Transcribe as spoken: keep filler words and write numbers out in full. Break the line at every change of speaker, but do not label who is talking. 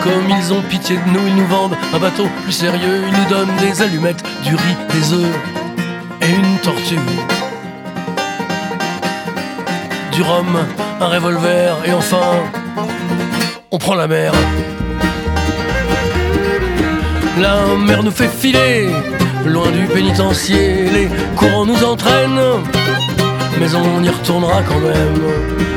Comme ils ont pitié de nous, ils nous vendent un bateau plus sérieux. Ils nous donnent des allumettes, du riz, des œufs et une tortue. Du rhum, un revolver et enfin, on prend la mer. La mer nous fait filer, loin du pénitencier. Les courants nous entraînent, mais on y retournera quand même.